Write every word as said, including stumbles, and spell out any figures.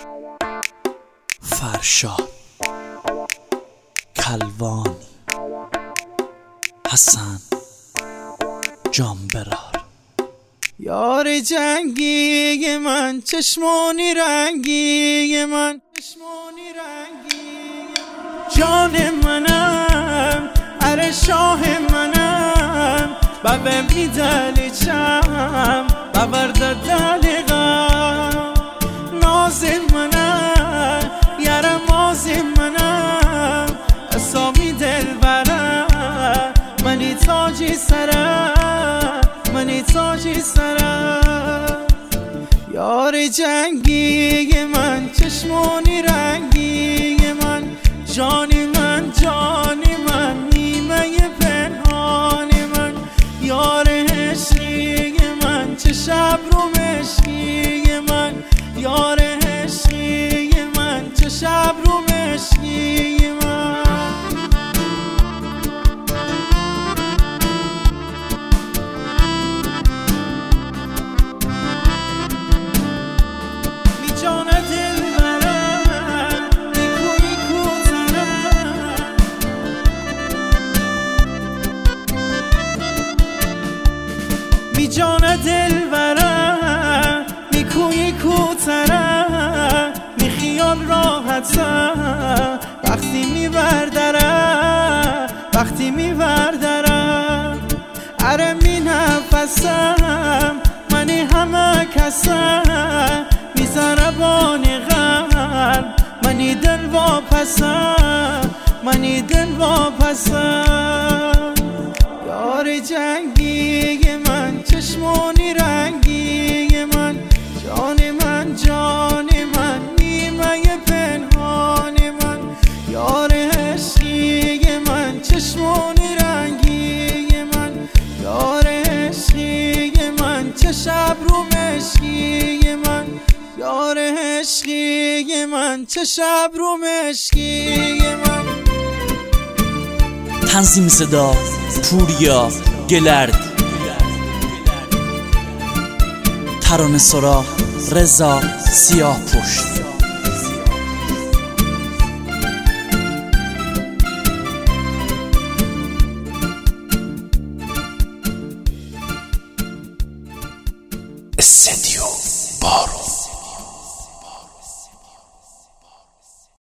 فرشاد، کلوانی، حسن جانبرار. یار جنگی من، چشمانی رنگی من، چشمانی رنگی جان منم، اره شاه منم، بابه میدلی چم باورد دلغم. ناز منم یارم، ماز منم، اسامی دل برم، منی تاجی سرم، منی تاجی سرم. یار جنگی من، چشمانی رنگی من، جانی من، جانی من، نیمه پنهانی من. یار عشقی من، چه شب رو مشکی من، یار عشقی من، چه شب رو مشکی من. می جان دل برم، نیکو نیکو ترم، می جان دل برم، نیکو نیکو ترم، می خیال راحتم وقتی می بردرم، وقتی می بردرم. اره می نفسم، منی همه کسم، می زربانی غم، منی دل واپسم، منی دل واپسم. یار جنگی من، چشمانی رنگی من، جان من، جان من، نیمه پنهان من. یار عشقی من، چشمانی رنگی من، یار عشقی من، چه شب رو مشکی من، یار عشقی من، چه شب رو مشکی من. تنظیم صدا پوریا گلرد، ترانه سرا رضا سیاه پشت. استدیو بارو.